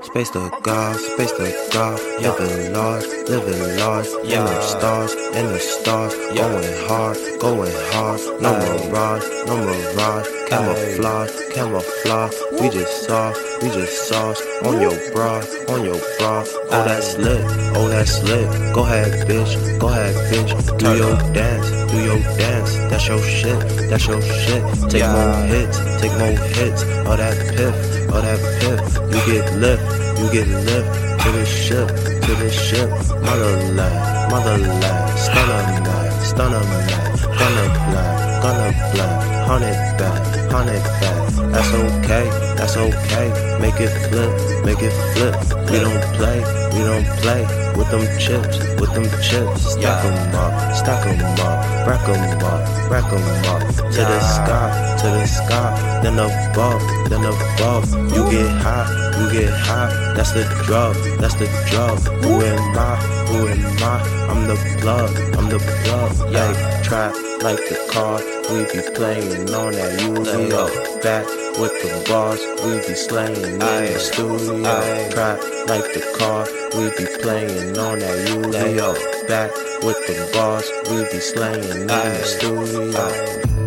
Space to God, living large, in the stars, going hard, no mirage, camouflage, we just sauce, on your bra, oh that's lit, go ahead bitch, do your dance, that's your shit, take more hits, all that piff, you get lift, to the ship, motherland, stunner mad, gonna black, 100 back, that's okay, make it flip, we don't play, with them chips, stack 'em up, rack 'em up, to the sky, then above, you get high, that's the drug, who am I, I'm the plug, like trap, like the car, we be playing on that Yu-Gi-Oh, back with the bars, we be slaying in the studio, trap, like the car, we be playing on that Yu-Gi-Oh, back with the bars, we be slaying in the studio.